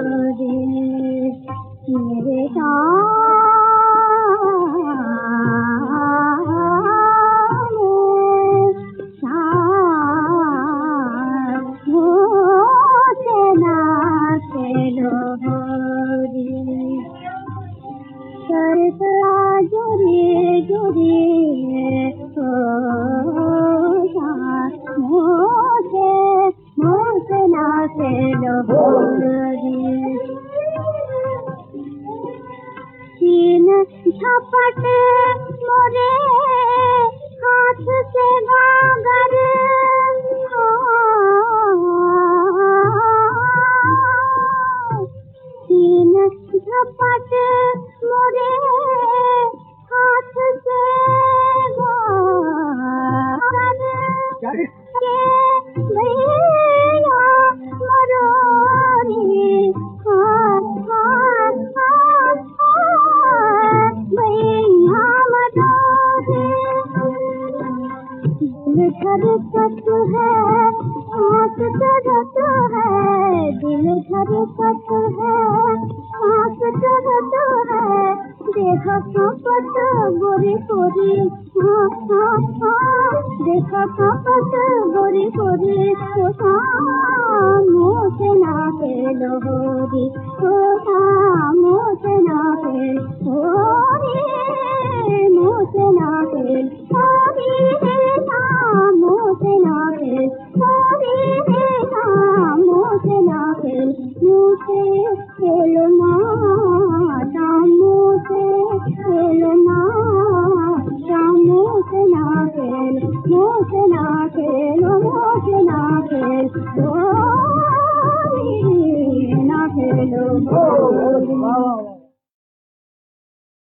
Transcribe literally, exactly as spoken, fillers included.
रे मेरे जोरे जोरे मोसे मोसे नाचे लोरी तीन झपट मोरे हाथ से गागर तीन झपट मोरे हाथ से गागर के भैया मरोरी हाथ हाथ हाथ भैया मरोरी दिल धड़कत है आँख चढ़त है दिल धड़कत है आँख चढ़त है देखा कांपत गोरी गोरी हाँ हाँ हाँ देखा कांपत गोरी गोरी मुँह से ना खेलो होरी मुँह से ना खेल होरी मुँह से ना खेल होरी मुँह से ना खेल होरी मुँह से ना खेल मुँह से खेलो ना मुँह से खेलो ना मुँह से ना खेल मुँह से ना खेलो मुँह से ना खेल ना खेलो